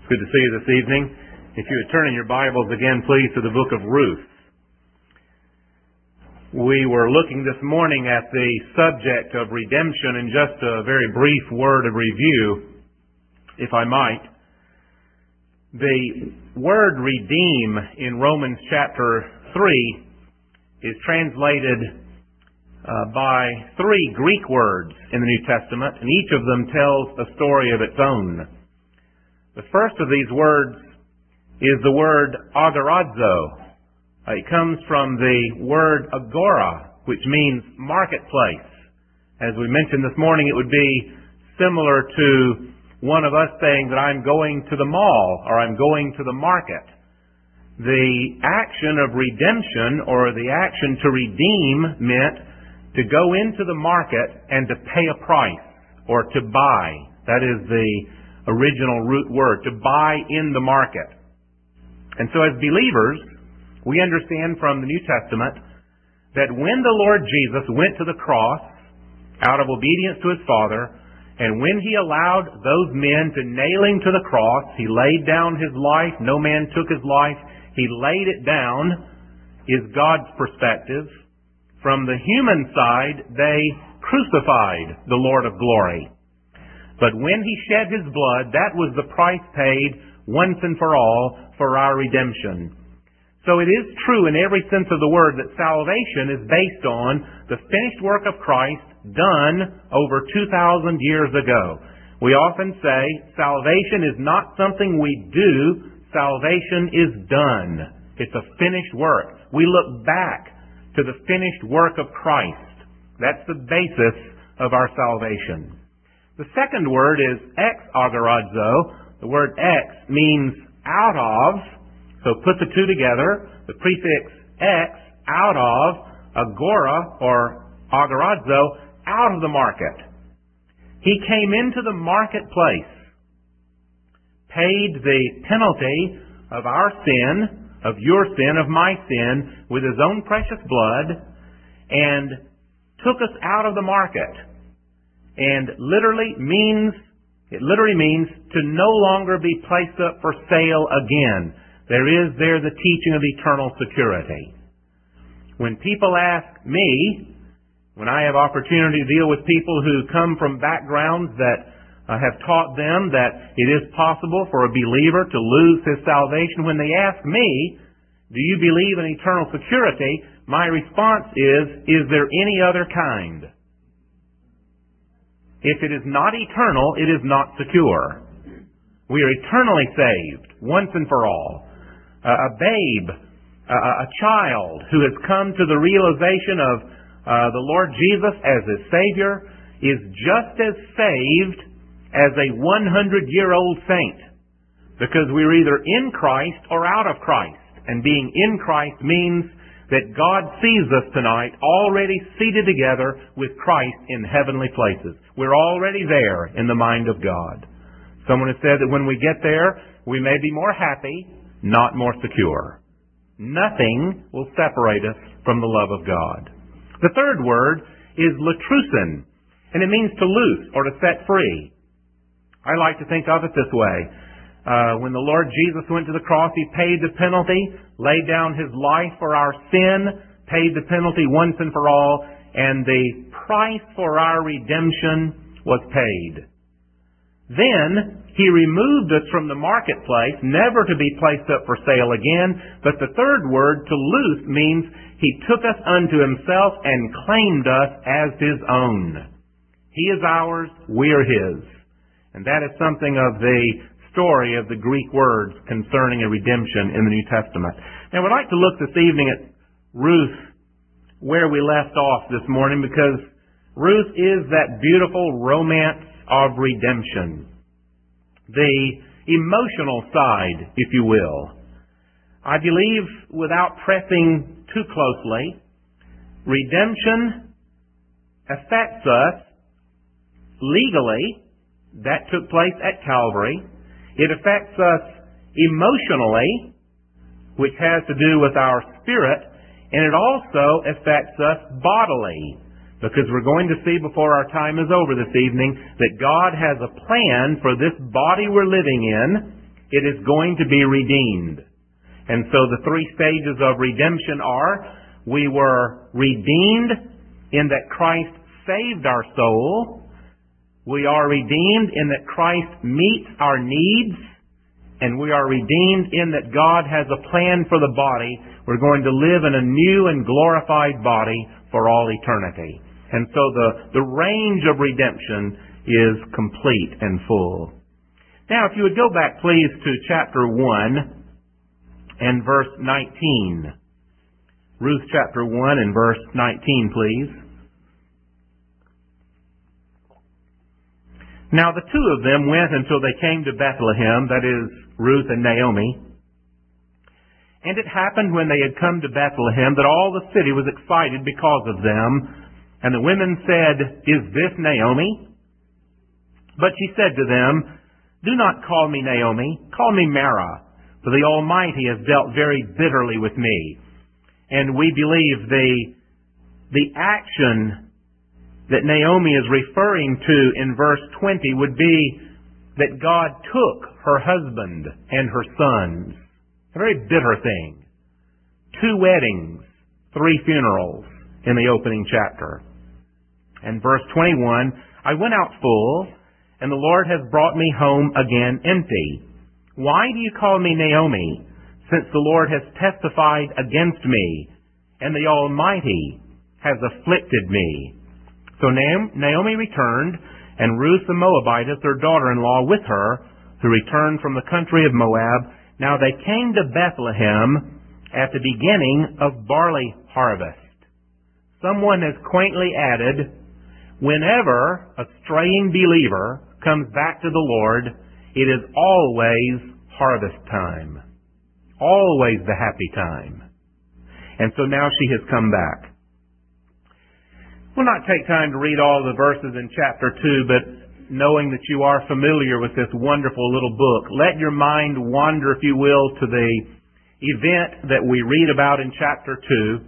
It's good to see you this evening. If you would turn in your Bibles again, please, to the book of Ruth. We were looking this morning at the subject of redemption, and just a very brief word of review, if I might. The word redeem in Romans chapter 3 is translated by three Greek words in the New Testament, and each of them tells a story of its own. The first of these words is the word agorazo. It comes from the word agora, which means marketplace. As we mentioned this morning, it would be similar to one of us saying that I'm going to the mall or I'm going to the market. The action of redemption, or the action to redeem, meant to go into the market and to pay a price, or to buy. That is the original root word, to buy in the market. And so as believers, we understand from the New Testament that when the Lord Jesus went to the cross out of obedience to His Father, and when He allowed those men to nail Him to the cross, He laid down His life. No man took His life. He laid it down, is God's perspective. From the human side, they crucified the Lord of glory. But when He shed His blood, that was the price paid once and for all for our redemption. So it is true in every sense of the word that salvation is based on the finished work of Christ done over 2,000 years ago. We often say salvation is not something we do, salvation is done. It's a finished work. We look back to the finished work of Christ. That's the basis of our salvation. The second word is ex agorazo. The word ex means out of. So put the two together. The prefix ex, out of, agora or agorazo, out of the market. He came into the marketplace, paid the penalty of our sin, of your sin, of my sin, with His own precious blood, and took us out of the market. And it literally means to no longer be placed up for sale again. There is there the teaching of eternal security. When people ask me, when I have opportunity to deal with people who come from backgrounds that have taught them that it is possible for a believer to lose his salvation, when they ask me, do you believe in eternal security? My response is there any other kind? If it is not eternal, it is not secure. We are eternally saved, once and for all. A babe, a child who has come to the realization of the Lord Jesus as his Savior is just as saved as a 100-year-old saint, because we're either in Christ or out of Christ. And being in Christ means that God sees us tonight already seated together with Christ in heavenly places. We're already there in the mind of God. Someone has said that when we get there, we may be more happy, not more secure. Nothing will separate us from the love of God. The third word is latrusin, and it means to loose or to set free. I like to think of it this way. When the Lord Jesus went to the cross, He paid the penalty, laid down His life for our sin, paid the penalty once and for all, and the price for our redemption was paid. Then He removed us from the marketplace, never to be placed up for sale again. But the third word, to loose, means He took us unto Himself and claimed us as His own. He is ours, we are His. And that is something of the story of the Greek words concerning a redemption in the New Testament. Now, we'd like to look this evening at Ruth, where we left off this morning, because Ruth is that beautiful romance of redemption. The emotional side, if you will. I believe, without pressing too closely, redemption affects us legally. That took place at Calvary. It affects us emotionally, which has to do with our spirit, and it also affects us bodily, because we're going to see before our time is over this evening that God has a plan for this body we're living in, it is going to be redeemed. And so the three stages of redemption are, we were redeemed in that Christ saved our soul. We are redeemed in that Christ meets our needs. And we are redeemed in that God has a plan for the body. We're going to live in a new and glorified body for all eternity. And so the range of redemption is complete and full. Now, if you would go back, please, to chapter 1 and verse 19. Ruth chapter 1 and verse 19, please. Now the two of them went until they came to Bethlehem, that is, Ruth and Naomi. And it happened when they had come to Bethlehem that all the city was excited because of them. And the women said, "Is this Naomi?" But she said to them, "Do not call me Naomi, call me Mara, for the Almighty has dealt very bitterly with me." And we believe the action that Naomi is referring to in verse 20 would be that God took her husband and her sons. A very bitter thing. 2 weddings, 3 funerals in the opening chapter. And verse 21, "I went out full, and the Lord has brought me home again empty. Why do you call me Naomi, since the Lord has testified against me, and the Almighty has afflicted me?" So Naomi returned, and Ruth the Moabitess, her daughter-in-law, with her, who returned from the country of Moab. Now they came to Bethlehem at the beginning of barley harvest. Someone has quaintly added, whenever a straying believer comes back to the Lord, it is always harvest time. Always the happy time. And so now she has come back. We'll not take time to read all the verses in chapter 2, but knowing that you are familiar with this wonderful little book, let your mind wander, if you will, to the event that we read about in chapter 2.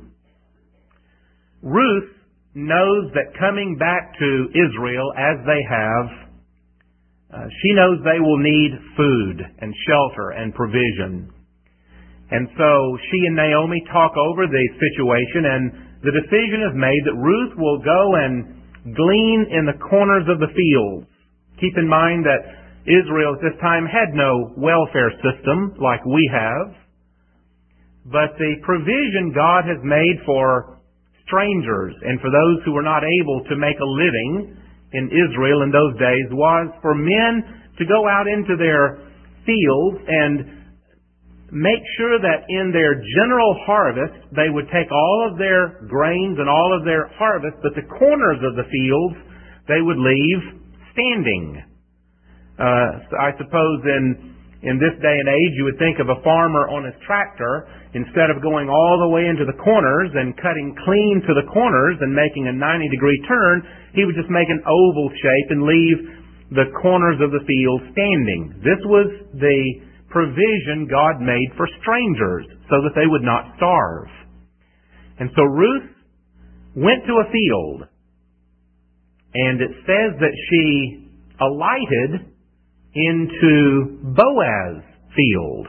Ruth knows that coming back to Israel as they have, she knows they will need food and shelter and provision. And so she and Naomi talk over the situation, and the decision is made that Ruth will go and glean in the corners of the fields. Keep in mind that Israel at this time had no welfare system like we have, but the provision God has made for strangers and for those who were not able to make a living in Israel in those days was for men to go out into their fields and make sure that in their general harvest they would take all of their grains and all of their harvest, but the corners of the fields they would leave standing. I suppose in this day and age you would think of a farmer on his tractor, instead of going all the way into the corners and cutting clean to the corners and making a 90-degree turn, he would just make an oval shape and leave the corners of the field standing. This was the provision God made for strangers so that they would not starve. And so Ruth went to a field, and it says that she alighted into Boaz's field.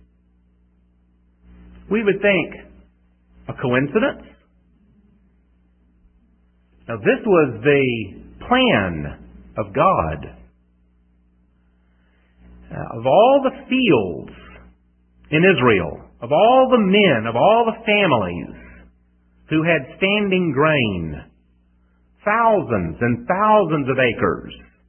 We would think, a coincidence? Now this was the plan of God. Of all the fields in Israel, of all the men, of all the families who had standing grain, thousands and thousands of acres,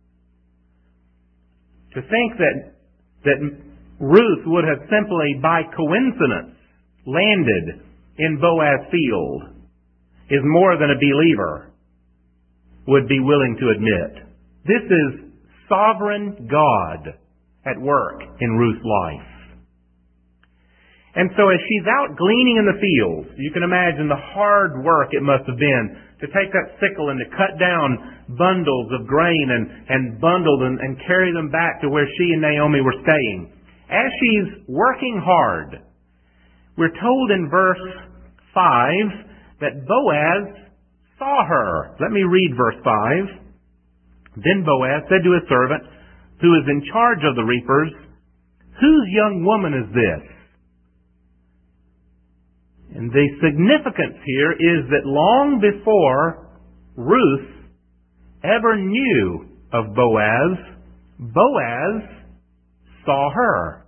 to think that Ruth would have simply by coincidence landed in Boaz's field is more than a believer would be willing to admit. This is sovereign God at work in Ruth's life. And so as she's out gleaning in the fields, you can imagine the hard work it must have been to take that sickle and to cut down bundles of grain and bundle them and carry them back to where she and Naomi were staying. As she's working hard, we're told in verse 5 that Boaz saw her. Let me read verse 5. Then Boaz said to his servant, who is in charge of the reapers, whose young woman is this? And the significance here is that long before Ruth ever knew of Boaz, Boaz saw her.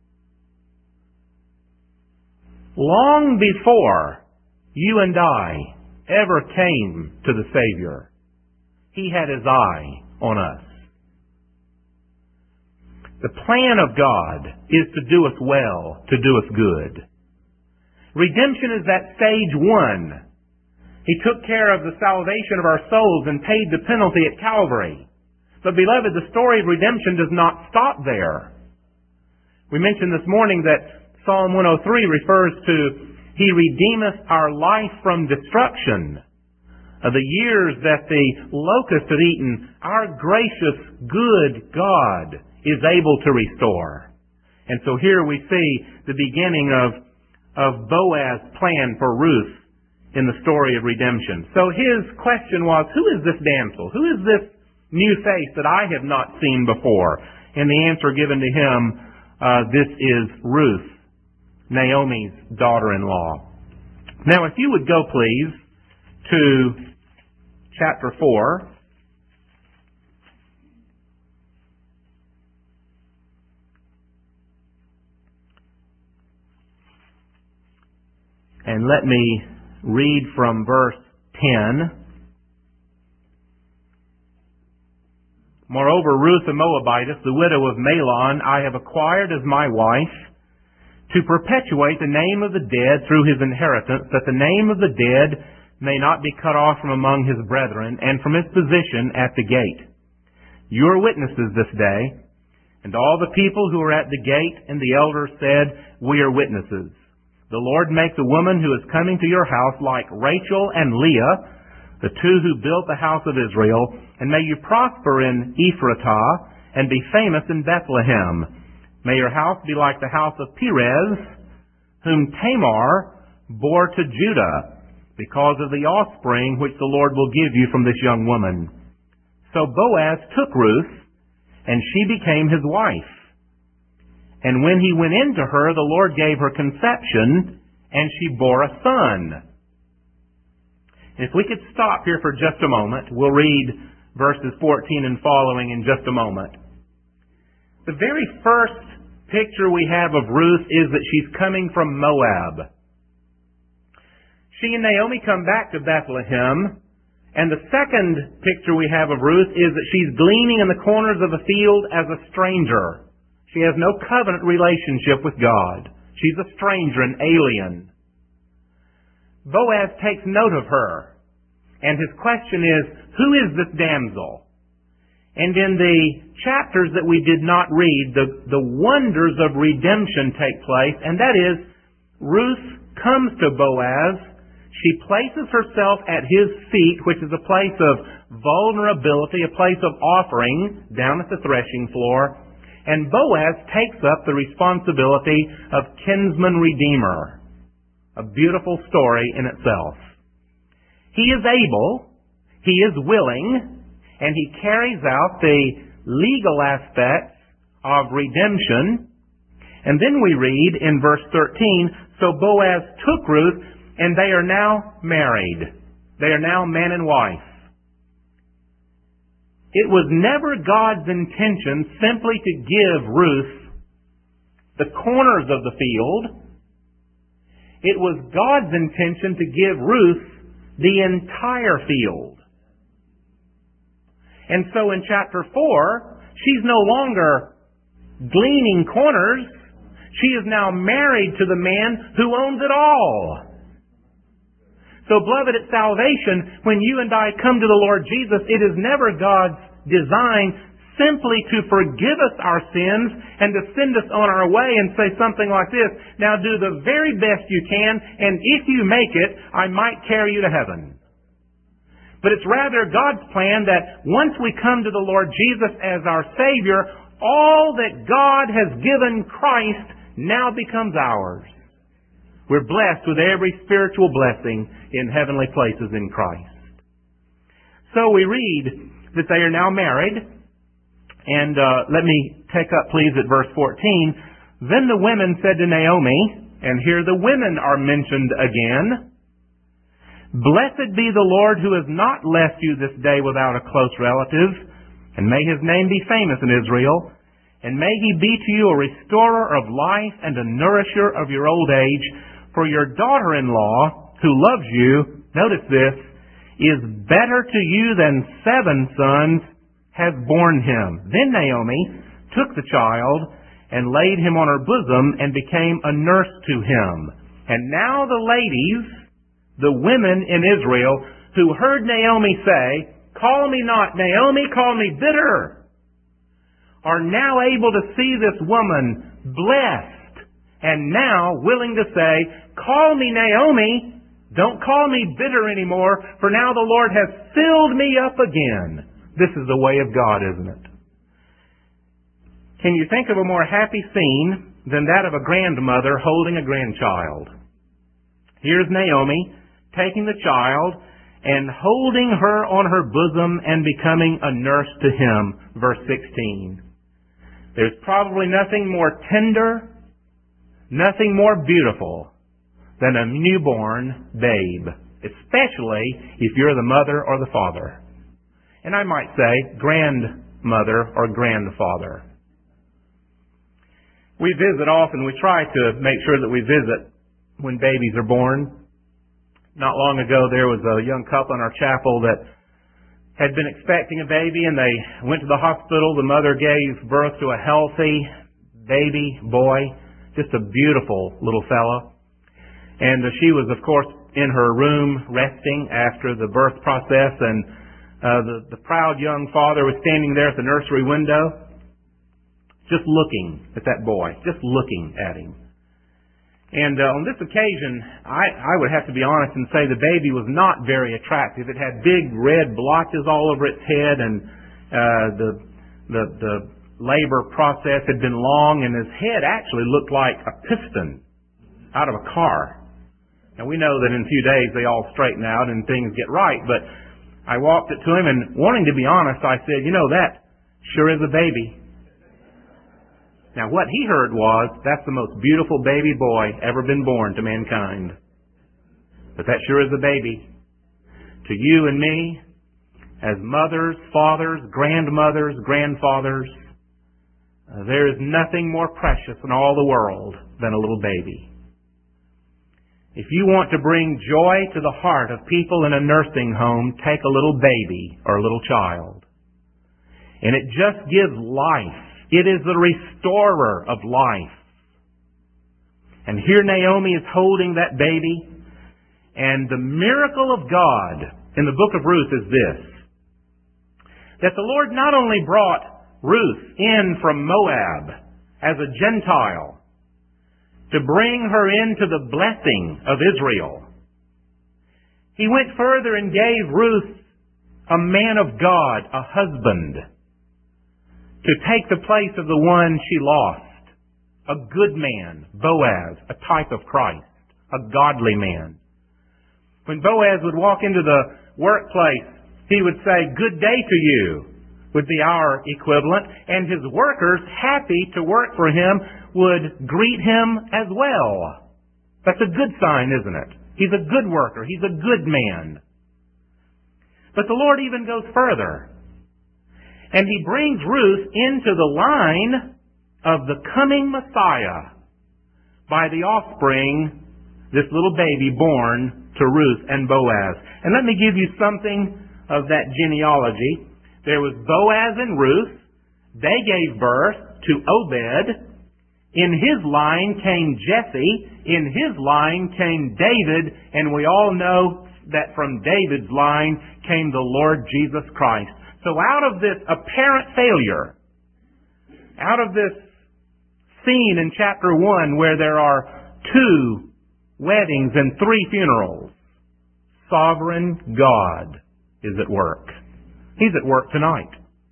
Long before you and I ever came to the Savior, He had His eye on us. The plan of God is to do us well, to do us good. Redemption is that stage one. He took care of the salvation of our souls and paid the penalty at Calvary. But beloved, the story of redemption does not stop there. We mentioned this morning that Psalm 103 refers to, He redeemeth our life from destruction. Of the years that the locust had eaten, our gracious, good God is able to restore. And so here we see the beginning of Boaz's plan for Ruth in the story of redemption. So his question was, who is this damsel? Who is this new face that I have not seen before? And the answer given to him, this is Ruth, Naomi's daughter-in-law. Now, if you would go, please, to chapter 4. And let me read from verse 10. Moreover, Ruth the Moabitess, the widow of Mahlon, I have acquired as my wife, to perpetuate the name of the dead through his inheritance, that the name of the dead may not be cut off from among his brethren, and from his position at the gate. You are witnesses this day. And all the people who were at the gate and the elders said, we are witnesses. The Lord make the woman who is coming to your house like Rachel and Leah, the two who built the house of Israel, and may you prosper in Ephratah, and be famous in Bethlehem. May your house be like the house of Perez, whom Tamar bore to Judah, because of the offspring which the Lord will give you from this young woman. So Boaz took Ruth, and she became his wife. And when he went in to her, the Lord gave her conception, and she bore a son. If we could stop here for just a moment, we'll read verses 14 and following in just a moment. The very first picture we have of Ruth is that she's coming from Moab. She and Naomi come back to Bethlehem, and the second picture we have of Ruth is that she's gleaning in the corners of a field as a stranger. She has no covenant relationship with God. She's a stranger, an alien. Boaz takes note of her, and his question is, who is this damsel? And in the chapters that we did not read, the wonders of redemption take place, and that is, Ruth comes to Boaz. She places herself at his feet, which is a place of vulnerability, a place of offering down at the threshing floor. And Boaz takes up the responsibility of kinsman redeemer. A beautiful story in itself. He is able, he is willing, and he carries out the legal aspects of redemption. And then we read in verse 13, so Boaz took Ruth, and they are now married. They are now man and wife. It was never God's intention simply to give Ruth the corners of the field. It was God's intention to give Ruth the entire field. And so in chapter 4, she's no longer gleaning corners. She is now married to the man who owns it all. So, beloved, at salvation, when you and I come to the Lord Jesus, it is never God's design simply to forgive us our sins and to send us on our way and say something like this, now do the very best you can, and if you make it, I might carry you to heaven. But it's rather God's plan that once we come to the Lord Jesus as our Savior, all that God has given Christ now becomes ours. We're blessed with every spiritual blessing in heavenly places in Christ. So we read that they are now married. And let me take up, please, at verse 14. Then the women said to Naomi, and here the women are mentioned again, "Blessed be the Lord who has not left you this day without a close relative, and may his name be famous in Israel, and may he be to you a restorer of life and a nourisher of your old age, for your daughter-in-law, who loves you," notice this, "is better to you than 7 sons has borne him." Then Naomi took the child and laid him on her bosom and became a nurse to him. And now the ladies, the women in Israel, who heard Naomi say, "Call me not Naomi, call me bitter," are now able to see this woman blessed and now willing to say, "Call me Naomi, don't call me bitter anymore, for now the Lord has filled me up again." This is the way of God, isn't it? Can you think of a more happy scene than that of a grandmother holding a grandchild? Here's Naomi taking the child and holding her on her bosom and becoming a nurse to him. Verse 16. There's probably nothing more tender, nothing more beautiful than a newborn babe, especially if you're the mother or the father. And I might say grandmother or grandfather. We visit often. We try to make sure that we visit when babies are born. Not long ago, there was a young couple in our chapel that had been expecting a baby, and they went to the hospital. The mother gave birth to a healthy baby boy, just a beautiful little fellow. And she was, of course, in her room resting after the birth process, and the proud young father was standing there at the nursery window, just looking at that boy, just looking at him. And on this occasion, I would have to be honest and say the baby was not very attractive. It had big red blotches all over its head, and the labor process had been long, and his head actually looked like a piston out of a car. Now, we know that in a few days they all straighten out and things get right, but I walked it to him, and wanting to be honest, I said, "You know, that sure is a baby." Now, what he heard was, "That's the most beautiful baby boy ever been born to mankind." But that sure is a baby. To you and me, as mothers, fathers, grandmothers, grandfathers, there is nothing more precious in all the world than a little baby. If you want to bring joy to the heart of people in a nursing home, take a little baby or a little child. And it just gives life. It is the restorer of life. And here Naomi is holding that baby. And the miracle of God in the book of Ruth is this: that the Lord not only brought Ruth in from Moab as a Gentile to bring her into the blessing of Israel, He went further and gave Ruth a man of God, a husband, to take the place of the one she lost. A good man, Boaz, a type of Christ, a godly man. When Boaz would walk into the workplace, he would say, "Good day to you," would be our equivalent, and his workers, happy to work for him, would greet him as well. That's a good sign, isn't it? He's a good worker. He's a good man. But the Lord even goes further. And He brings Ruth into the line of the coming Messiah by the offspring, this little baby born to Ruth and Boaz. And let me give you something of that genealogy. There was Boaz and Ruth. They gave birth to Obed. In his line came Jesse. In his line came David. And we all know that from David's line came the Lord Jesus Christ. So out of this apparent failure, out of this scene in chapter 1 where there are 2 weddings and 3 funerals, sovereign God is at work. He's at work tonight.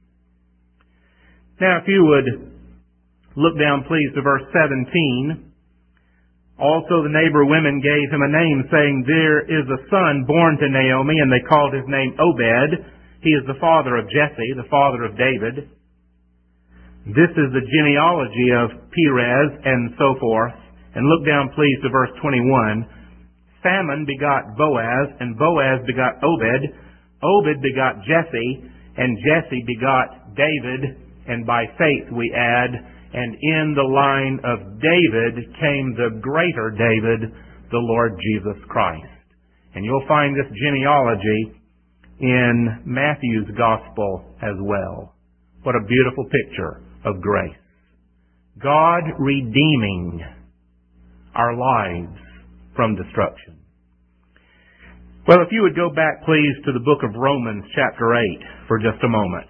Now, if you would look down, please, to verse 17. Also the neighbor women gave him a name, saying, "There is a son born to Naomi," and they called his name Obed. He is the father of Jesse, the father of David. This is the genealogy of Perez and so forth. And look down, please, to verse 21. Salmon begot Boaz, and Boaz begot Obed. Obed begot Jesse, and Jesse begot David. And by faith we add, and in the line of David came the greater David, the Lord Jesus Christ. And you'll find this genealogy in Matthew's Gospel as well. What a beautiful picture of grace. God redeeming our lives from destruction. Well, if you would go back, please, to the book of Romans, chapter 8, for just a moment.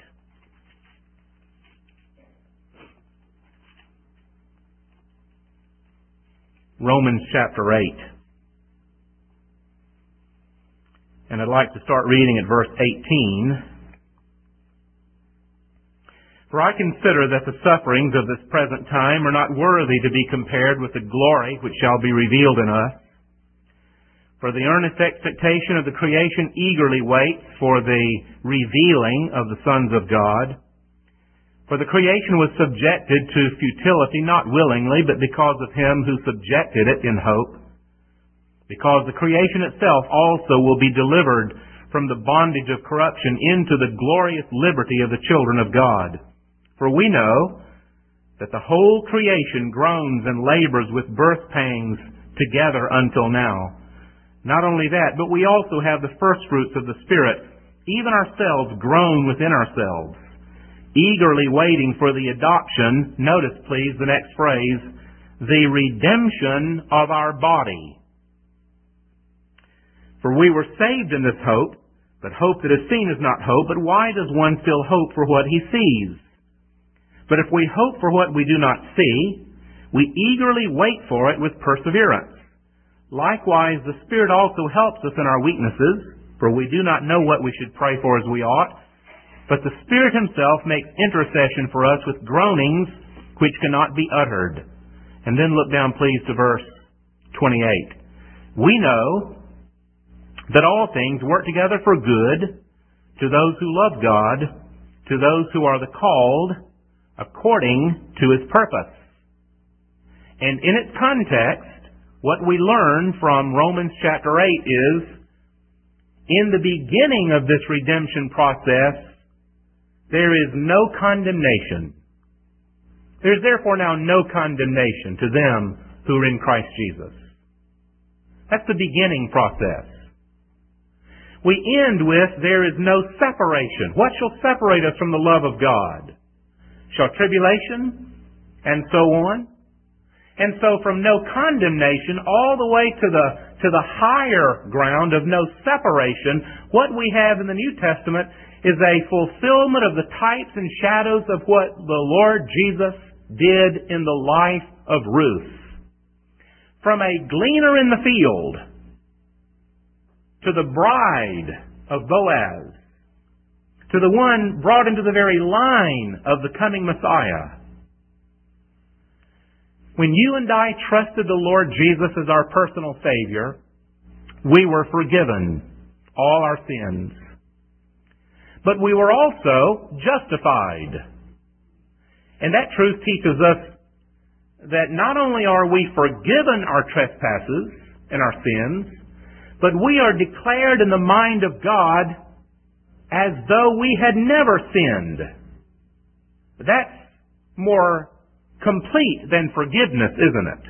Romans chapter 8. And I'd like to start reading at verse 18. For I consider that the sufferings of this present time are not worthy to be compared with the glory which shall be revealed in us. For the earnest expectation of the creation eagerly waits for the revealing of the sons of God. For the creation was subjected to futility, not willingly, but because of him who subjected it in hope. Because the creation itself also will be delivered from the bondage of corruption into the glorious liberty of the children of God. For we know that the whole creation groans and labors with birth pangs together until now. Not only that, but we also have the first fruits of the Spirit, even ourselves groan within ourselves, eagerly waiting for the adoption, notice please the next phrase, the redemption of our body. For we were saved in this hope, but hope that is seen is not hope, but why does one still hope for what he sees? But if we hope for what we do not see, we eagerly wait for it with perseverance. Likewise, the Spirit also helps us in our weaknesses, for we do not know what we should pray for as we ought. But the Spirit Himself makes intercession for us with groanings which cannot be uttered. And then look down, please, to verse 28. We know that all things work together for good to those who love God, to those who are the called according to His purpose. And in its context, what we learn from Romans chapter 8 is, in the beginning of this redemption process, there is no condemnation. There is therefore now no condemnation to them who are in Christ Jesus. That's the beginning process. We end with, there is no separation. What shall separate us from the love of God? Shall tribulation? And so on. And so from no condemnation all the way to the higher ground of no separation, what we have in the New Testament is a fulfillment of the types and shadows of what the Lord Jesus did in the life of Ruth. From a gleaner in the field to the bride of Boaz, to the one brought into the very line of the coming Messiah. When you and I trusted the Lord Jesus as our personal Savior, we were forgiven all our sins. But we were also justified. And that truth teaches us that not only are we forgiven our trespasses and our sins, but we are declared in the mind of God as though we had never sinned. That's more complete than forgiveness, isn't it?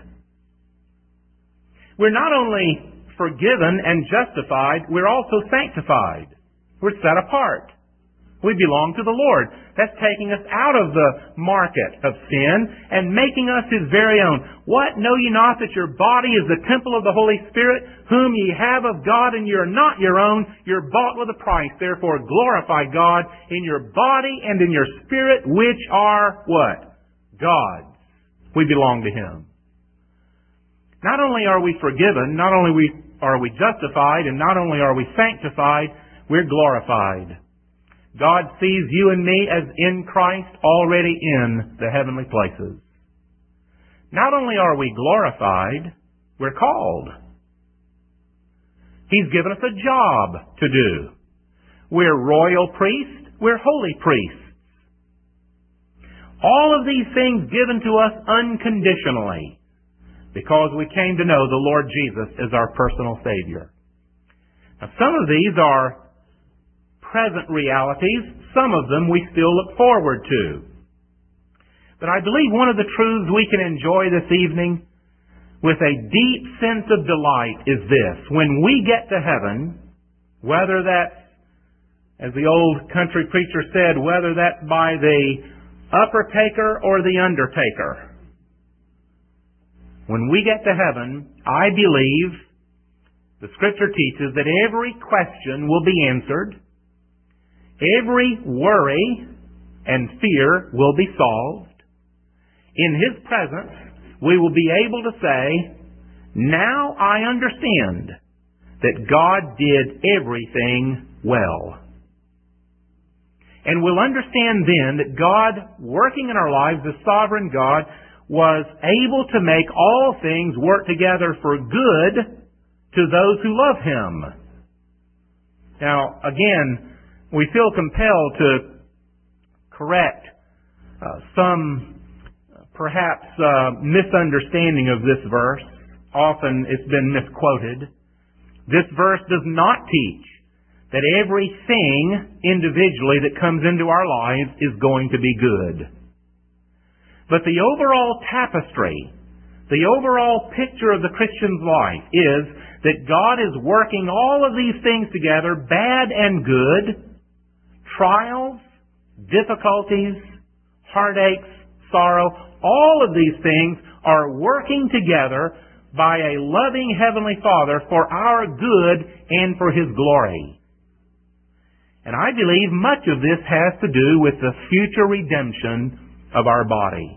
We're not only forgiven and justified, we're also sanctified. We're set apart. We belong to the Lord. That's taking us out of the market of sin and making us His very own. What? Know ye not that your body is the temple of the Holy Spirit, whom ye have of God, and ye are not your own? You're bought with a price. Therefore glorify God in your body and in your spirit, which are what? God's. We belong to Him. Not only are we forgiven, not only are we justified, and not only are we sanctified, we're glorified. God sees you and me as in Christ, already in the heavenly places. Not only are we glorified, we're called. He's given us a job to do. We're royal priests, we're holy priests. All of these things given to us unconditionally because we came to know the Lord Jesus as our personal Savior. Now, some of these are present realities. Some of them we still look forward to. But I believe one of the truths we can enjoy this evening with a deep sense of delight is this. When we get to heaven, whether that's, as the old country preacher said, whether that's by the upper taker or the undertaker, when we get to heaven, I believe the Scripture teaches that every question will be answered, every worry and fear will be solved. In His presence, we will be able to say, now I understand that God did everything well. And we'll understand then that God, working in our lives, the sovereign God, was able to make all things work together for good to those who love Him. Now, again, we feel compelled to correct some perhaps misunderstanding of this verse. Often it's been misquoted. This verse does not teach that everything individually that comes into our lives is going to be good. But the overall tapestry, the overall picture of the Christian's life is that God is working all of these things together, bad and good, trials, difficulties, heartaches, sorrow. All of these things are working together by a loving Heavenly Father for our good and for His glory. And I believe much of this has to do with the future redemption of our body.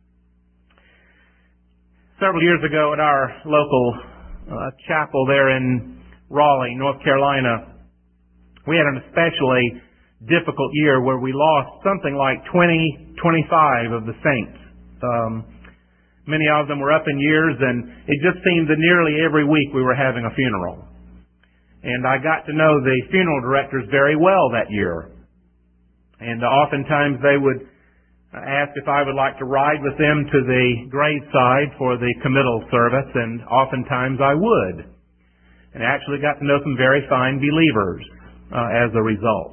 Several years ago at our local chapel there in Raleigh, North Carolina, we had an especially difficult year where we lost something like 25 of the saints. Many of them were up in years, and it just seemed that nearly every week we were having a funeral. And I got to know the funeral directors very well that year. And oftentimes they would ask if I would like to ride with them to the graveside for the committal service, and oftentimes I would. And I actually got to know some very fine believers as a result.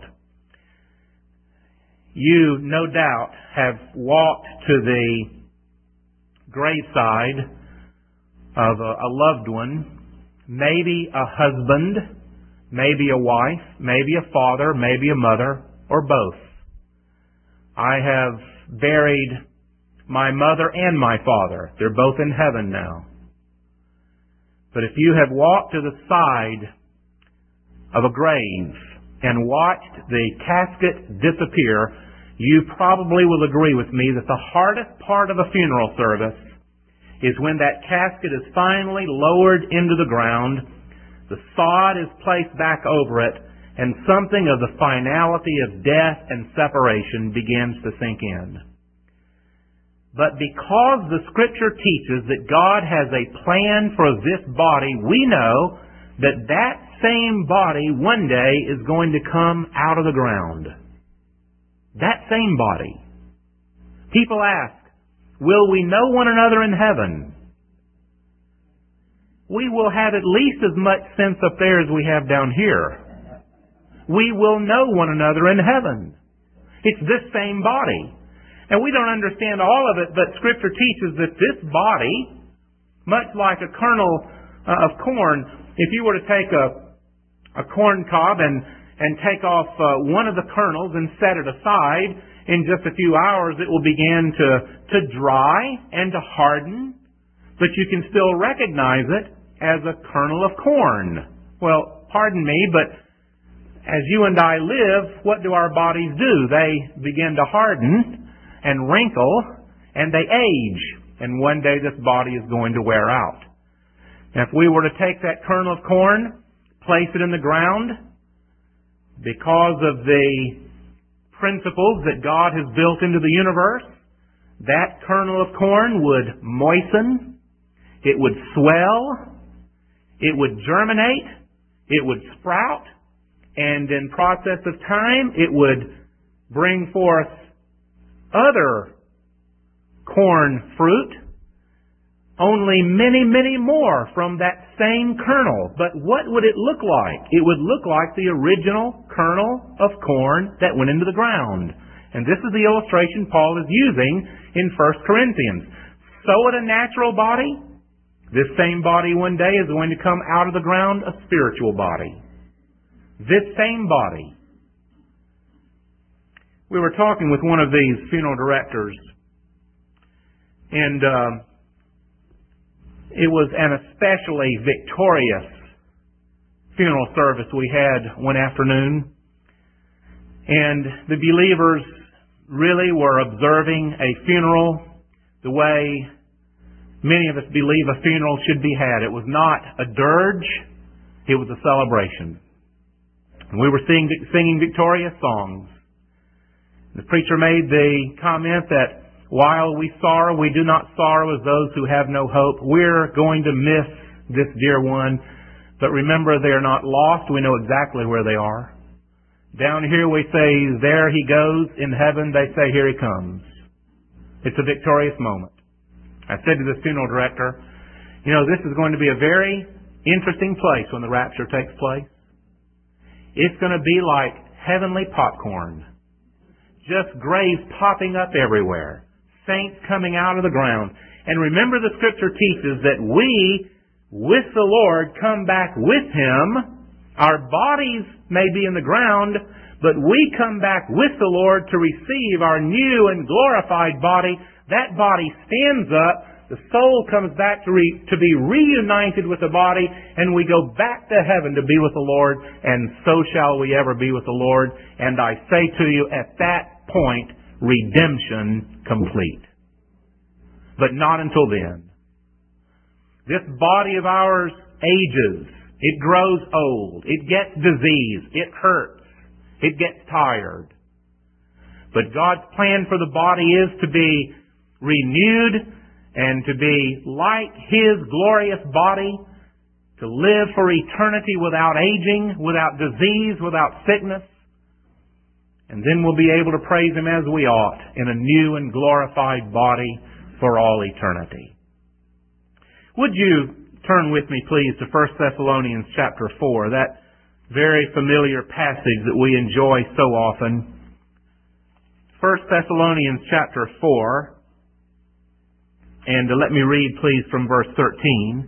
You, no doubt, have walked to the graveside of a loved one, maybe a husband, maybe a wife, maybe a father, maybe a mother, or both. I have buried my mother and my father. They're both in heaven now. But if you have walked to the side of a grave and watched the casket disappear, you probably will agree with me that the hardest part of a funeral service is when that casket is finally lowered into the ground, the sod is placed back over it, and something of the finality of death and separation begins to sink in. But because the Scripture teaches that God has a plan for this body, we know that that same body one day is going to come out of the ground. That same body. People ask, will we know one another in heaven? We will have at least as much sense up there as we have down here. We will know one another in heaven. It's this same body. And we don't understand all of it, but Scripture teaches that this body, much like a kernel of corn, if you were to take a corn cob and take off one of the kernels and set it aside, in just a few hours it will begin to dry and to harden, but you can still recognize it as a kernel of corn. Well, pardon me, but as you and I live, what do our bodies do? They begin to harden and wrinkle, and they age. And one day this body is going to wear out. Now, if we were to take that kernel of corn, place it in the ground, because of the principles that God has built into the universe, that kernel of corn would moisten, it would swell, it would germinate, it would sprout, and in process of time, it would bring forth other corn fruit, only many, many more from that same kernel. But what would it look like? It would look like the original kernel of corn that went into the ground. And this is the illustration Paul is using in 1 Corinthians. Sow it a natural body. This same body one day is going to come out of the ground a spiritual body. This same body. We were talking with one of these funeral directors, and it was an especially victorious funeral service we had one afternoon. And the believers really were observing a funeral the way many of us believe a funeral should be had. It was not a dirge, it was a celebration. And we were singing victorious songs. The preacher made the comment that while we sorrow, we do not sorrow as those who have no hope. We're going to miss this dear one, but remember, they are not lost. We know exactly where they are. Down here we say, there he goes. In heaven they say, here he comes. It's a victorious moment. I said to the funeral director, this is going to be a very interesting place when the rapture takes place. It's going to be like heavenly popcorn. Just graves popping up everywhere. Saints coming out of the ground. And remember, the Scripture teaches that we, with the Lord, come back with Him. Our bodies may be in the ground, but we come back with the Lord to receive our new and glorified body. That body stands up. The soul comes back to be reunited with the body, and we go back to heaven to be with the Lord, and so shall we ever be with the Lord. And I say to you, at that point, redemption complete. But not until then. This body of ours ages. It grows old. It gets diseased. It hurts. It gets tired. But God's plan for the body is to be renewed and to be like His glorious body, to live for eternity without aging, without disease, without sickness. And then we'll be able to praise Him as we ought in a new and glorified body for all eternity. Would you turn with me, please, to 1 Thessalonians chapter 4, that very familiar passage that we enjoy so often. 1 Thessalonians chapter 4, and let me read, please, from verse 13.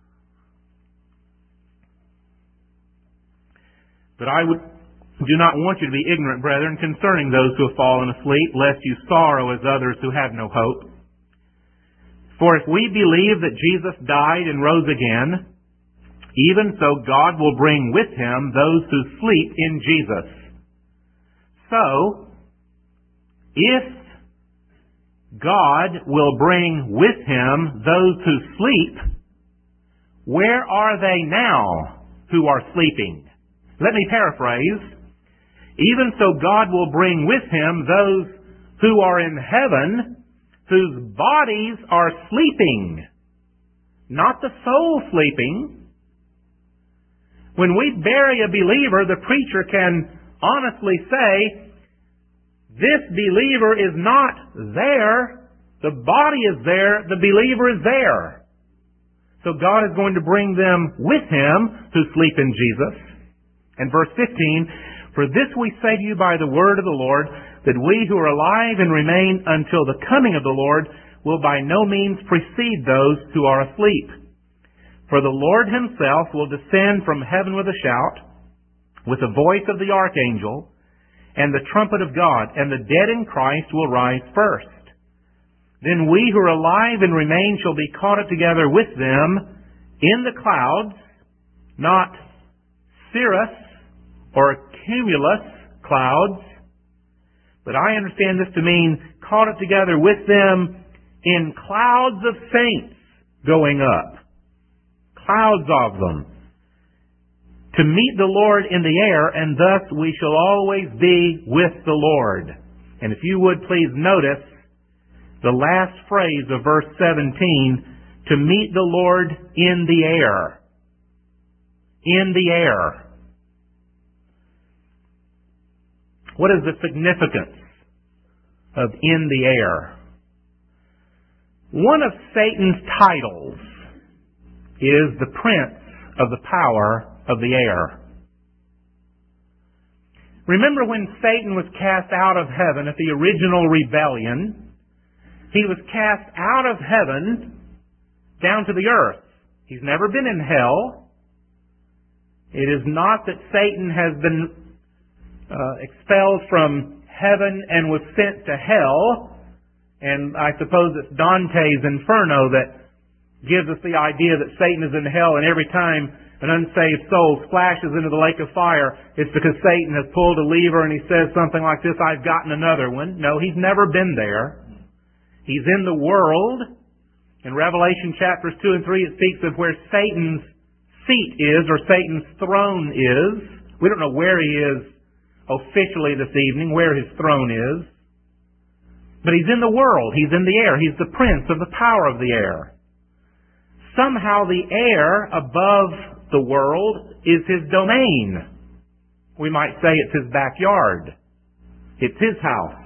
But I do not want you to be ignorant, brethren, concerning those who have fallen asleep, lest you sorrow as others who have no hope. For if we believe that Jesus died and rose again, even so God will bring with Him those who sleep in Jesus. So, if God will bring with Him those who sleep, where are they now who are sleeping? Let me paraphrase. Even so God will bring with Him those who are in heaven, whose bodies are sleeping, not the soul sleeping. When we bury a believer, the preacher can honestly say, this believer is not there. The body is there. The believer is there. So God is going to bring them with Him who sleep in Jesus. And verse 15, for this we say to you by the word of the Lord, that we who are alive and remain until the coming of the Lord will by no means precede those who are asleep. For the Lord Himself will descend from heaven with a shout, with the voice of the archangel, and the trumpet of God, and the dead in Christ will rise first. Then we who are alive and remain shall be caught up together with them in the clouds, not cirrus or cumulus clouds, but I understand this to mean caught up together with them in clouds of saints going up. Clouds of them. To meet the Lord in the air, and thus we shall always be with the Lord. And if you would please notice the last phrase of verse 17, to meet the Lord in the air. In the air. What is the significance of in the air? One of Satan's titles is the prince of the power of the air. Remember when Satan was cast out of heaven at the original rebellion? He was cast out of heaven down to the earth. He's never been in hell. It is not that Satan has been expelled from heaven and was sent to hell. And I suppose it's Dante's Inferno that gives us the idea that Satan is in hell, and every time an unsaved soul splashes into the lake of fire, it's because Satan has pulled a lever and he says something like this, "I've gotten another one." No, he's never been there. He's in the world. In Revelation chapters 2 and 3, it speaks of where Satan's seat is, or Satan's throne is. We don't know where he is officially this evening, where his throne is. But he's in the world. He's in the air. He's the prince of the power of the air. Somehow the air above the world is his domain. We might say it's his backyard. It's his house.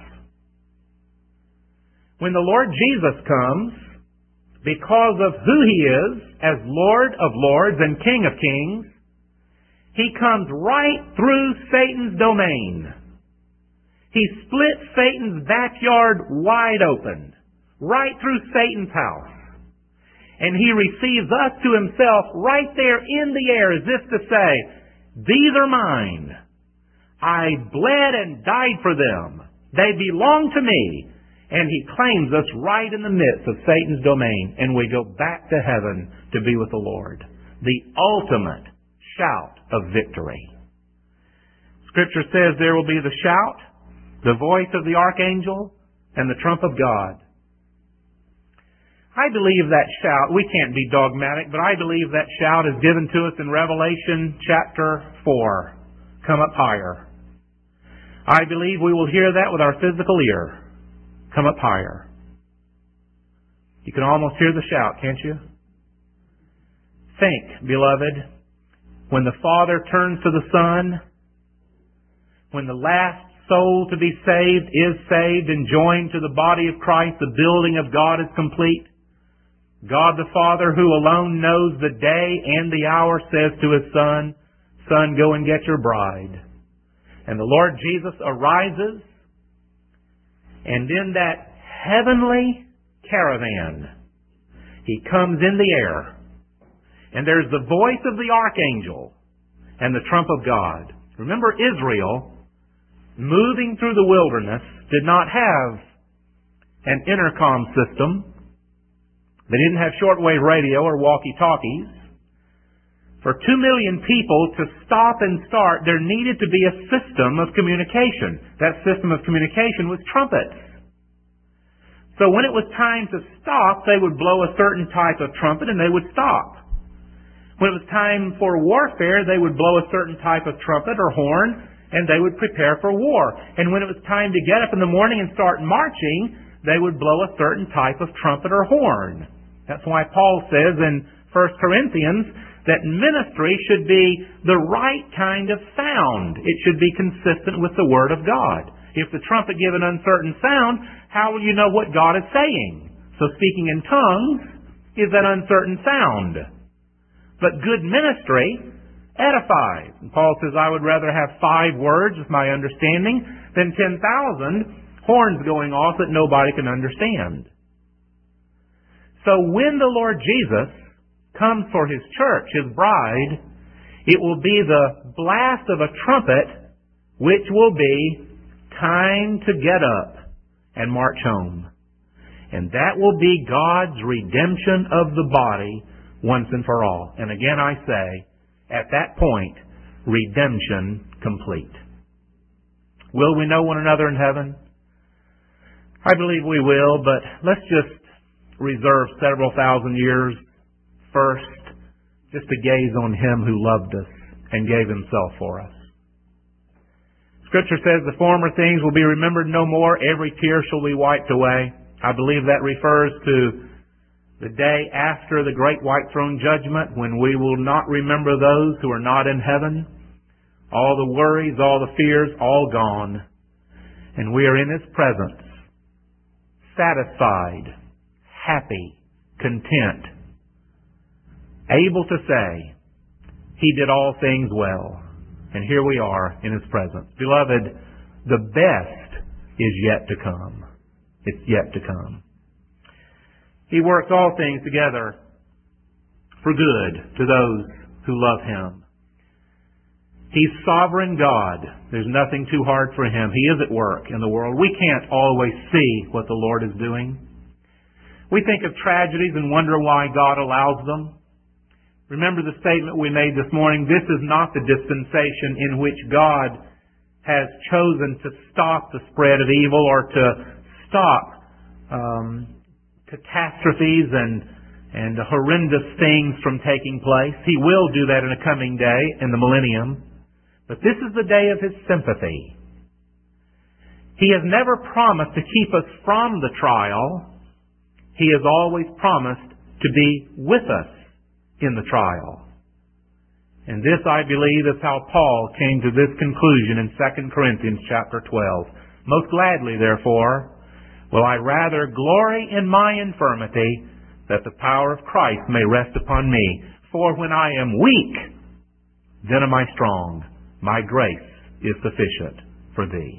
When the Lord Jesus comes, because of who he is as Lord of Lords and King of Kings, he comes right through Satan's domain. He split Satan's backyard wide open, right through Satan's house. And he receives us to himself right there in the air, as if to say, "These are mine. I bled and died for them. They belong to me." And he claims us right in the midst of Satan's domain, and we go back to heaven to be with the Lord. The ultimate shout of victory. Scripture says there will be the shout, the voice of the archangel, and the trump of God. I believe that shout, we can't be dogmatic, but I believe that shout is given to us in Revelation chapter 4. Come up higher. I believe we will hear that with our physical ear. Come up higher. You can almost hear the shout, can't you? Think, beloved, when the Father turns to the Son, when the last soul to be saved is saved and joined to the body of Christ, the building of God is complete. God the Father, who alone knows the day and the hour, says to his Son, "Son, go and get your bride." And the Lord Jesus arises, and in that heavenly caravan, he comes in the air, and there's the voice of the archangel and the trump of God. Remember, Israel, moving through the wilderness, did not have an intercom system. They didn't have shortwave radio or walkie-talkies. For 2 million people to stop and start, there needed to be a system of communication. That system of communication was trumpets. So when it was time to stop, they would blow a certain type of trumpet and they would stop. When it was time for warfare, they would blow a certain type of trumpet or horn and they would prepare for war. And when it was time to get up in the morning and start marching, they would blow a certain type of trumpet or horn. That's why Paul says in 1 Corinthians that ministry should be the right kind of sound. It should be consistent with the Word of God. If the trumpet give an uncertain sound, how will you know what God is saying? So speaking in tongues is an uncertain sound. But good ministry edifies. And Paul says, I would rather have 5 words with my understanding than 10,000 horns going off that nobody can understand. So when the Lord Jesus comes for his church, his bride, it will be the blast of a trumpet, which will be time to get up and march home. And that will be God's redemption of the body once and for all. And again I say, at that point, redemption complete. Will we know one another in heaven? I believe we will, but let's just reserve several thousand years first just to gaze on him who loved us and gave himself for us. Scripture says the former things will be remembered no more. Every tear shall be wiped away. I believe that refers to the day after the great white throne judgment when we will not remember those who are not in heaven. All the worries, all the fears, all gone. And we are in his presence, satisfied, happy, content, able to say, He did all things well. And here we are in His presence. Beloved, the best is yet to come. It's yet to come. He works all things together for good to those who love Him. He's sovereign God. There's nothing too hard for Him. He is at work in the world. We can't always see what the Lord is doing. We think of tragedies and wonder why God allows them. Remember the statement we made this morning. This is not the dispensation in which God has chosen to stop the spread of evil or to stop catastrophes and horrendous things from taking place. He will do that in a coming day, in the millennium. But this is the day of His sympathy. He has never promised to keep us from the trial. He has always promised to be with us in the trial. And this, I believe, is how Paul came to this conclusion in 2 Corinthians chapter 12. Most gladly, therefore, will I rather glory in my infirmity, that the power of Christ may rest upon me. For when I am weak, then am I strong. My grace is sufficient for thee.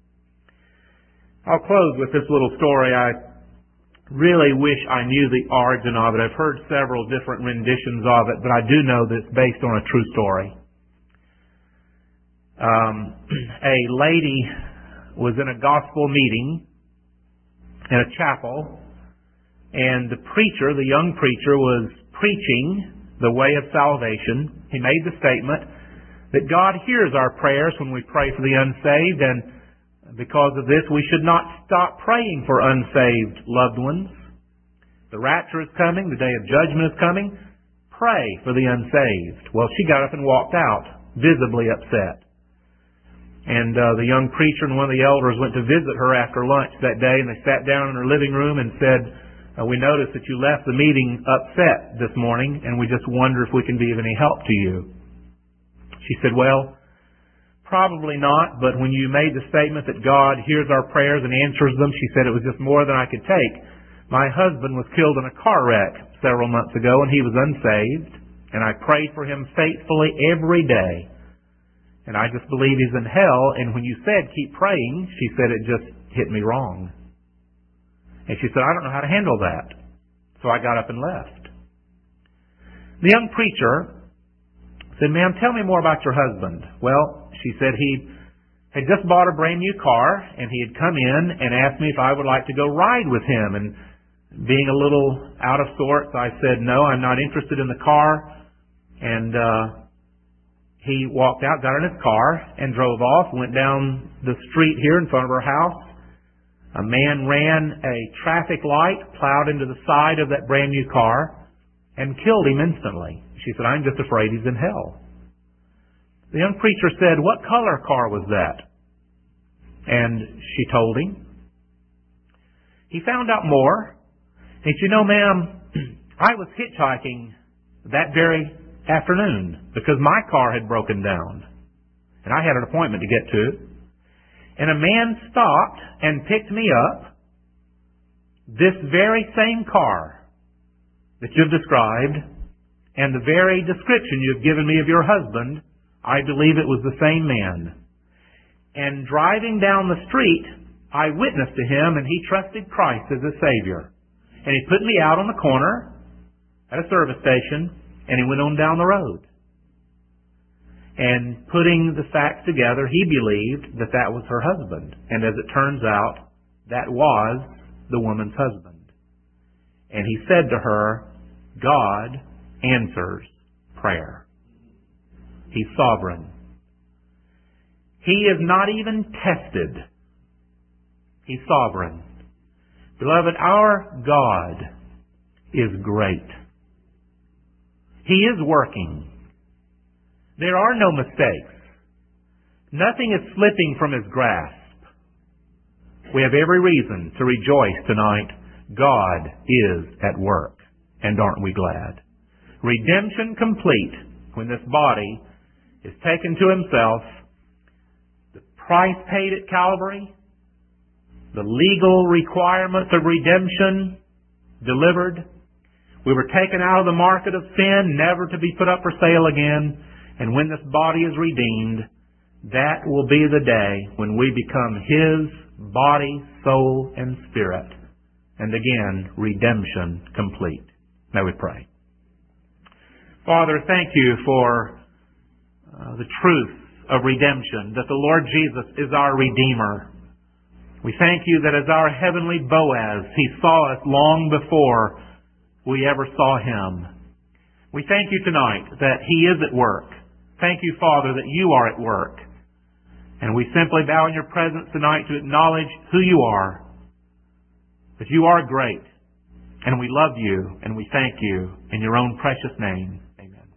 I'll close with this little story. I really wish I knew the origin of it. I've heard several different renditions of it, but I do know that it's based on a true story. A lady was in a gospel meeting in a chapel, and the preacher, the young preacher, was preaching the way of salvation. He made the statement that God hears our prayers when we pray for the unsaved, and because of this, we should not stop praying for unsaved loved ones. The rapture is coming. The day of judgment is coming. Pray for the unsaved. Well, she got up and walked out, visibly upset. And the young preacher and one of the elders went to visit her after lunch that day, and they sat down in her living room and said, we noticed that you left the meeting upset this morning, and we just wonder if we can be of any help to you. She said, well, probably not, but when you made the statement that God hears our prayers and answers them, she said it was just more than I could take. My husband was killed in a car wreck several months ago, and he was unsaved, and I prayed for him faithfully every day. And I just believe he's in hell, and when you said keep praying, she said it just hit me wrong. And she said, I don't know how to handle that. So I got up and left. The young preacher said, ma'am, tell me more about your husband. Well, she said he had just bought a brand new car, and he had come in and asked me if I would like to go ride with him. And being a little out of sorts, I said, no, I'm not interested in the car. And he walked out, got in his car, and drove off, went down the street here in front of our house. A man ran a traffic light, plowed into the side of that brand new car, and killed him instantly. She said, I'm just afraid he's in hell. The young preacher said, what color car was that? And she told him. He found out more. He said, you know, ma'am, I was hitchhiking that very afternoon because my car had broken down. And I had an appointment to get to. And a man stopped and picked me up. This very same car that you've described, and the very description you've given me of your husband, I believe it was the same man. And driving down the street, I witnessed to him, and he trusted Christ as his Savior. And he put me out on the corner at a service station, and he went on down the road. And putting the facts together, he believed that that was her husband. And as it turns out, that was the woman's husband. And he said to her, God answers prayer. He's sovereign. He is not even tested. He's sovereign. Beloved, our God is great. He is working. There are no mistakes. Nothing is slipping from His grasp. We have every reason to rejoice tonight. God is at work. And aren't we glad? Redemption complete when this body is taken to Himself. The price paid at Calvary, the legal requirements of redemption delivered. We were taken out of the market of sin, never to be put up for sale again. And when this body is redeemed, that will be the day when we become His body, soul, and spirit. And again, redemption complete. May we pray. Father, thank you for the truth of redemption, that the Lord Jesus is our Redeemer. We thank you that as our heavenly Boaz, He saw us long before we ever saw Him. We thank you tonight that He is at work. Thank you, Father, that you are at work. And we simply bow in your presence tonight to acknowledge who you are, that you are great, and we love you, and we thank you in your own precious name.